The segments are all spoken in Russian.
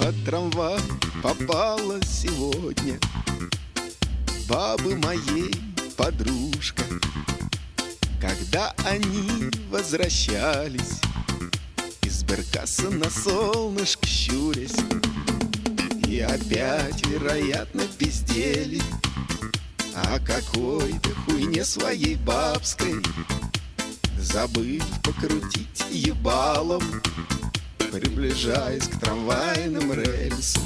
под трамвай попала сегодня бабы моей подружка. Когда они возвращались из сберкассы на солнышко щурясь, и опять, вероятно, пиздели о какой-то хуйне своей бабской, забыв покрутить ебалом, приближаясь к трамвайным рельсам.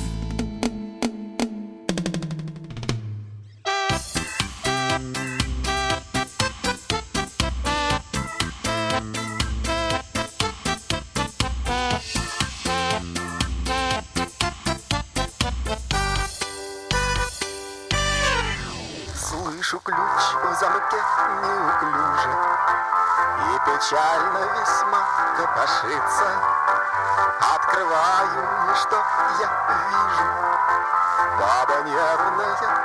Слышу ключ в замке неуклюже, и печально весьма копошится. Открываю, и что я вижу? Баба нервная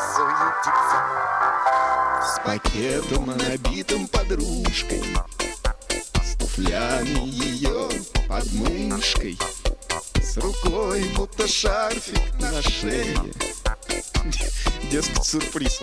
суетится С пакетом, набитым подружкой, с туфлями ее под мышкой, с рукой будто шарфик на шее. Дескать, сюрприз.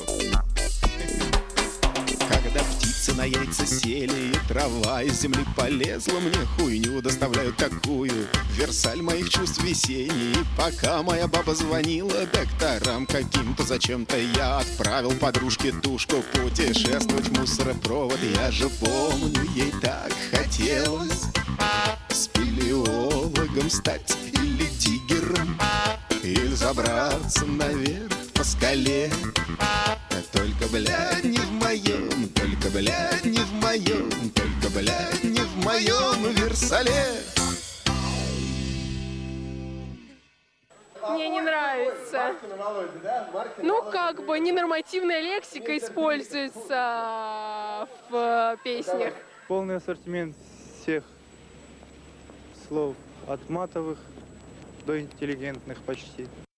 Когда птицы на яйца сели, и трава из земли полезла, мне хуйню доставляют такую, Версаль моих чувств весенний. И пока моя баба звонила докторам каким-то, зачем-то я отправил подружке тушку путешествовать в мусоропровод. Я же помню, ей так хотелось спелеологом стать или тигером, или забраться наверх по скале. Только, блядь, не в моем, только, блядь, не в моем, только, блядь, не в моем Версале. Мне не нравится. Ну, как бы ненормативная лексика используется в песнях. Полный ассортимент всех слов, от матовых до интеллигентных почти.